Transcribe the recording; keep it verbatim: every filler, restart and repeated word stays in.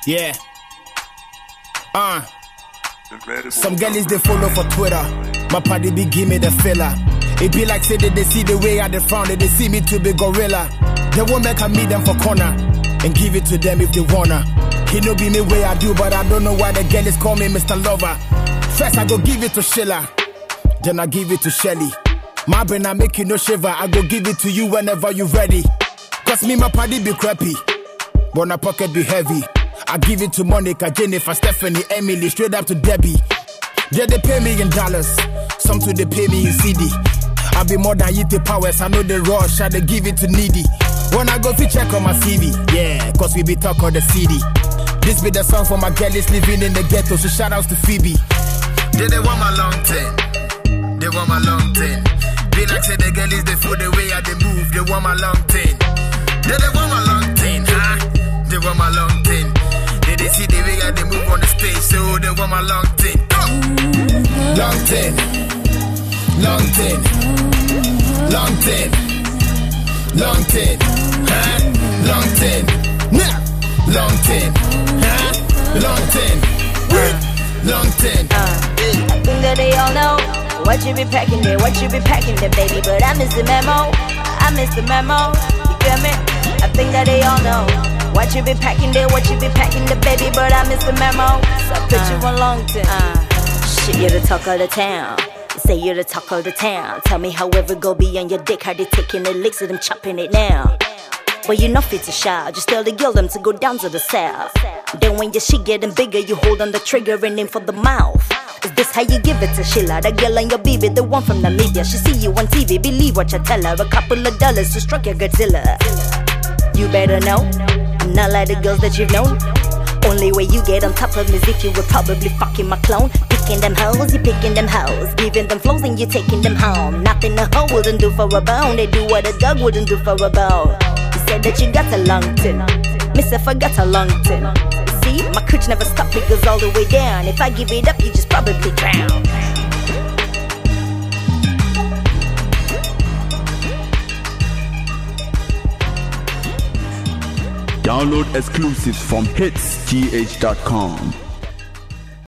Yeah. Uh. Some girlies they follow for Twitter. My party be give me the filler. It be like say that they see the way I they frown, they see me to be gorilla. They won't make a meet them for corner and give it to them if they wanna. He no be me way I do, but I don't know why the girlies call me Mister Lover. First I go give it to Sheila, then I give it to Shelly. My brain I make you no shiver, I go give it to you whenever you ready. Cause me my party be crappy, but my pocket be heavy. I give it to Monica, Jennifer, Stephanie, Emily, straight up to Debbie. Yeah, they pay me in dollars, some to they pay me in C D. I be more than Yite Powers, I know the rush, I they give it to needy. When I go to check on my C V, yeah, cause we be talk on the C D. This be the song for my girlies living in the ghetto, so shout outs to Phoebe. They, they want my long ten, they want my long ten. Be like say the girlies, they fool the way I they move, they want my long ten. They, they want my long ten, huh? They want my long ten. They, they see the way I they move on the stage, so they want my long ten. Go! Long ten, long ten, long ten, long ten, huh? Long ten, nah, long ten, huh? Long ten, long ten. Uh, I think that they all know what you be packing there, what you be packing there, baby. But I miss the memo, I miss the memo. You feel me? I think that they all know what you be packing there, what you be packing there, baby. But I miss the memo, so I put uh, you on long term. Uh, shit, you're the talk of the town. You say you're the talk of the town. Tell me however go be on your dick, how they taking the licks of them chopping it now. Well, you know fit to shout, just tell the girl them to go down to the south. Then when your shit getting bigger, you hold on the trigger and aim for the mouth. Is this how you give it to Sheila? That girl and your baby, the one from Namibia. She see you on T V, believe what you tell her. A couple of dollars to struck your Godzilla. You better know, I'm not like the girls that you've known. Only way you get on top of me is if you were probably fucking my clone. Picking them hoes, you picking them hoes. Giving them flows and you taking them home. Nothing a hoe wouldn't do for a bone. They do what a dog wouldn't do for a bone. You said that you got a long tin. Miss if I got a long tin. See, my coach never stop, it goes all the way down. If I give it up, you just probably drown. Download exclusives from hits g h dot com.